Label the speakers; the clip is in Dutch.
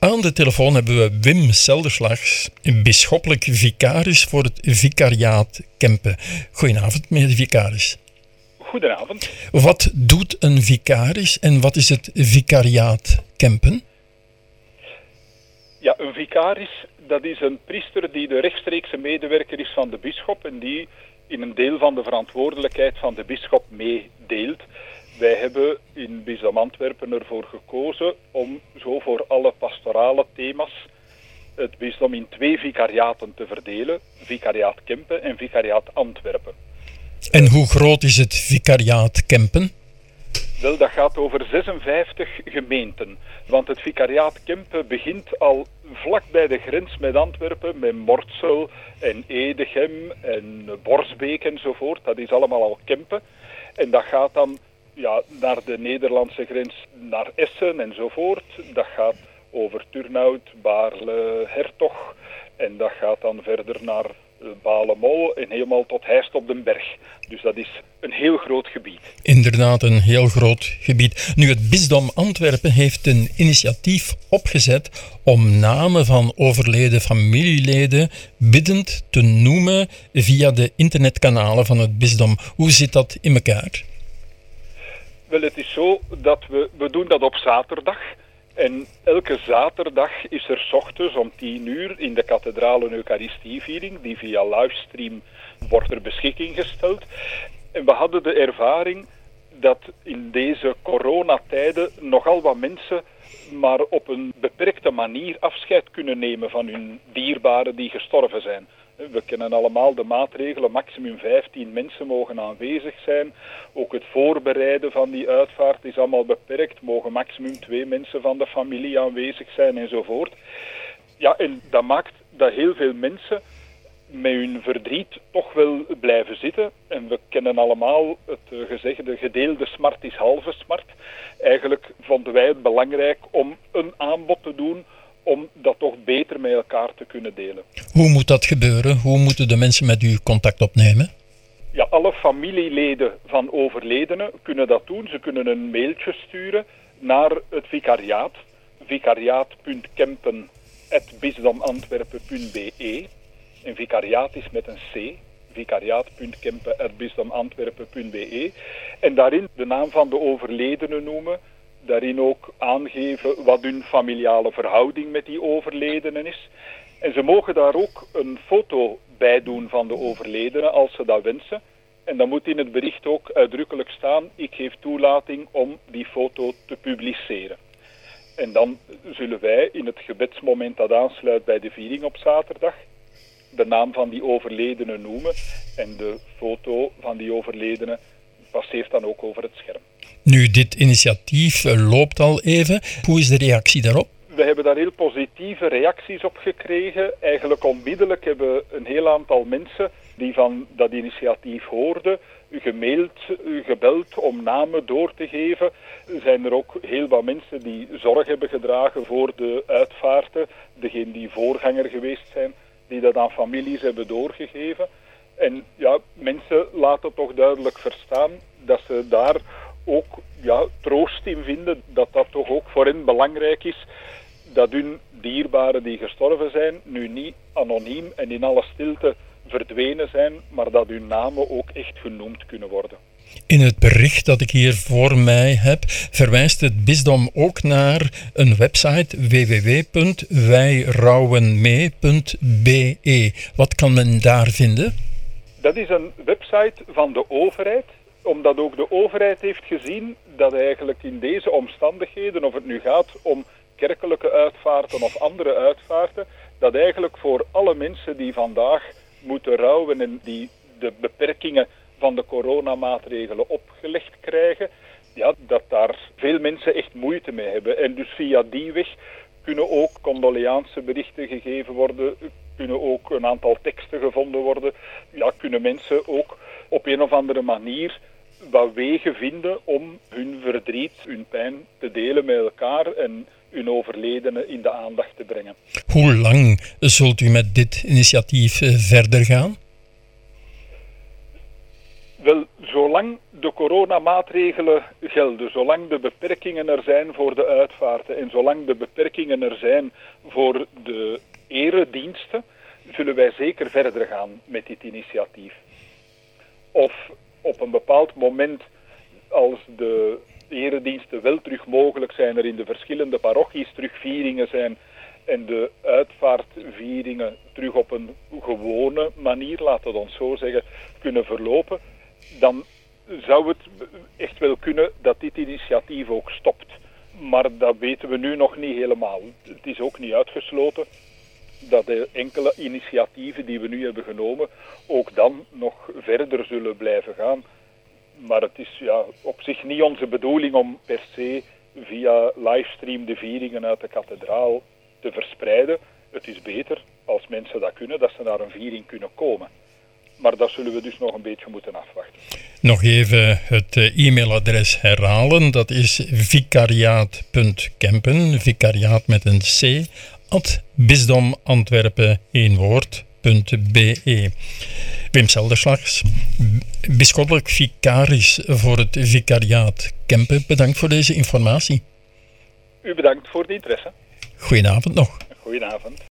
Speaker 1: Aan de telefoon hebben we Wim Selderslags, bisschoppelijk vicaris voor het vicariaat Kempen. Goedenavond, meneer de vicaris.
Speaker 2: Goedenavond.
Speaker 1: Wat doet een vicaris en wat is het vicariaat Kempen?
Speaker 2: Ja, een vicaris, dat is een priester die de rechtstreekse medewerker is van de bisschop en die in een deel van de verantwoordelijkheid van de bisschop meedeelt. Wij hebben in Bisdom Antwerpen ervoor gekozen om zo voor alle pastorale thema's het bisdom in 2 vicariaten te verdelen. Vicariaat Kempen en vicariaat Antwerpen.
Speaker 1: En hoe groot is het vicariaat Kempen?
Speaker 2: Wel, dat gaat over 56 gemeenten. Want het vicariaat Kempen begint al vlak bij de grens met Antwerpen, met Mortsel en Edegem en Borsbeek enzovoort. Dat is allemaal al Kempen. En dat gaat dan naar de Nederlandse grens, naar Essen enzovoort. Dat gaat over Turnhout, Baarle, Hertog. En dat gaat dan verder naar Balemol en helemaal tot Heist op den Berg. Dus dat is een heel groot gebied.
Speaker 1: Inderdaad, een heel groot gebied. Nu, het bisdom Antwerpen heeft een initiatief opgezet om namen van overleden familieleden biddend te noemen via de internetkanalen van het bisdom. Hoe zit dat in elkaar?
Speaker 2: Wel, het is zo dat we doen dat op zaterdag. En elke zaterdag is er 's ochtends om 10 uur in de kathedraal een Eucharistieviering, die via livestream wordt ter beschikking gesteld. En we hadden de ervaring dat in deze coronatijden nogal wat mensen maar op een beperkte manier afscheid kunnen nemen van hun dierbaren die gestorven zijn. We kennen allemaal de maatregelen, maximum 15 mensen mogen aanwezig zijn. Ook het voorbereiden van die uitvaart is allemaal beperkt, mogen maximum 2 mensen van de familie aanwezig zijn enzovoort. Ja, en dat maakt dat heel veel mensen met hun verdriet toch wel blijven zitten. En we kennen allemaal het gezegde, gedeelde smart is halve smart. Eigenlijk vonden wij het belangrijk om een aanbod te doen om dat toch beter met elkaar te kunnen delen.
Speaker 1: Hoe moet dat gebeuren? Hoe moeten de mensen met u contact opnemen?
Speaker 2: Ja, alle familieleden van overledenen kunnen dat doen. Ze kunnen een mailtje sturen naar het vicariaat, vicariaat.kempen@bisdomantwerpen.be. En vicariaat is met een C, vicariaat.kempen@bisdomantwerpen.be. En daarin de naam van de overledene noemen, daarin ook aangeven wat hun familiale verhouding met die overledenen is. En ze mogen daar ook een foto bij doen van de overledene als ze dat wensen. En dan moet in het bericht ook uitdrukkelijk staan, ik geef toelating om die foto te publiceren. En dan zullen wij in het gebedsmoment dat aansluit bij de viering op zaterdag de naam van die overledene noemen en de foto van die overledene passeert dan ook over het scherm.
Speaker 1: Nu, dit initiatief loopt al even. Hoe is de reactie daarop?
Speaker 2: We hebben daar heel positieve reacties op gekregen. Eigenlijk onmiddellijk hebben een heel aantal mensen die van dat initiatief hoorden, gemaild, gebeld om namen door te geven. Er zijn er ook heel wat mensen die zorg hebben gedragen voor de uitvaarten, degenen die voorganger geweest zijn, die dat aan families hebben doorgegeven. En ja, mensen laten toch duidelijk verstaan dat ze daar ook troost in vinden, dat dat toch ook voor hen belangrijk is, dat hun dierbaren die gestorven zijn, nu niet anoniem en in alle stilte verdwenen zijn, maar dat hun namen ook echt genoemd kunnen worden.
Speaker 1: In het bericht dat ik hier voor mij heb, verwijst het bisdom ook naar een website www.wijrouwenmee.be. Wat kan men daar vinden?
Speaker 2: Dat is een website van de overheid, omdat ook de overheid heeft gezien dat eigenlijk in deze omstandigheden, of het nu gaat om kerkelijke uitvaarten of andere uitvaarten, dat eigenlijk voor alle mensen die vandaag moeten rouwen en die de beperkingen van de coronamaatregelen opgelegd krijgen, dat daar veel mensen echt moeite mee hebben. En dus via die weg kunnen ook condoleanceberichten gegeven worden, kunnen ook een aantal teksten gevonden worden. Ja, kunnen mensen ook op een of andere manier wat wegen vinden om hun verdriet, hun pijn te delen met elkaar en hun overledenen in de aandacht te brengen.
Speaker 1: Hoe lang zult u met dit initiatief verder gaan?
Speaker 2: Wel, zolang de coronamaatregelen gelden, zolang de beperkingen er zijn voor de uitvaarten en zolang de beperkingen er zijn voor de erediensten, zullen wij zeker verder gaan met dit initiatief. Of op een bepaald moment, als de erediensten wel terug mogelijk zijn, er in de verschillende parochies terug vieringen zijn en de uitvaartvieringen terug op een gewone manier, laten we het ons zo zeggen, kunnen verlopen, dan zou het echt wel kunnen dat dit initiatief ook stopt. Maar dat weten we nu nog niet helemaal. Het is ook niet uitgesloten dat de enkele initiatieven die we nu hebben genomen ook dan nog verder zullen blijven gaan. Maar het is op zich niet onze bedoeling om per se via livestream de vieringen uit de kathedraal te verspreiden. Het is beter als mensen dat kunnen, dat ze naar een viering kunnen komen. Maar dat zullen we dus nog een beetje moeten afwachten.
Speaker 1: Nog even het e-mailadres herhalen. Dat is vicariaat.kempen, vicariaat met een c, @bisdomantwerpen, één woord.be. Wim Selderslags, bisschoppelijk vicaris voor het vicariaat Kempen. Bedankt voor deze informatie.
Speaker 2: U bedankt voor de interesse.
Speaker 1: Goedenavond nog.
Speaker 2: Goedenavond.